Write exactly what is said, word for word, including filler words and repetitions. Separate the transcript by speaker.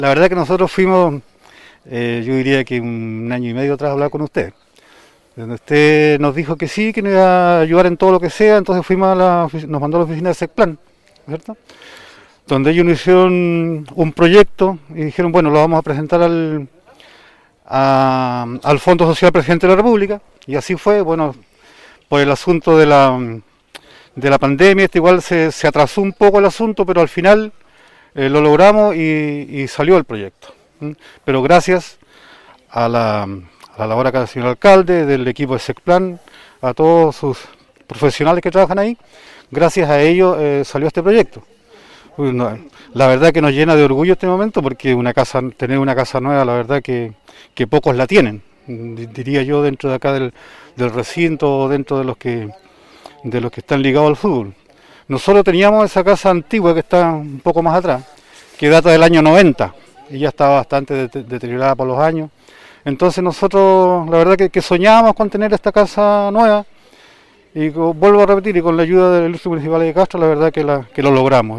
Speaker 1: La verdad que nosotros fuimos, eh, yo diría que un año y medio atrás a hablar con usted. Donde usted nos dijo que sí, que nos iba a ayudar en todo lo que sea, entonces fuimos a la, nos mandó a la oficina de SECPLAN, ¿cierto? Donde ellos nos hicieron un proyecto y dijeron, bueno, lo vamos a presentar al, a, al Fondo Social Presidente de la República, y así fue. Bueno, por el asunto de la, de la pandemia, este igual se, se atrasó un poco el asunto, pero al final eh, lo logramos y, y salió el proyecto. ¿Mm? Pero gracias a la, a la labor acá del señor alcalde, del equipo de SECPLAN, a todos sus profesionales que trabajan ahí, gracias a ellos eh, salió este proyecto. Uy, no, la verdad que nos llena de orgullo este momento, porque una casa, tener una casa nueva, la verdad que, que pocos la tienen, diría yo, dentro de acá del, del recinto, dentro de los que de los que están ligados al fútbol. Nosotros teníamos esa casa antigua que está un poco más atrás, que data del año noventa, y ya está bastante deteriorada por los años. Entonces nosotros, la verdad que, que soñábamos con tener esta casa nueva, y vuelvo a repetir, y con la ayuda del Ilustre Municipal de Castro, la verdad que, la, que lo logramos.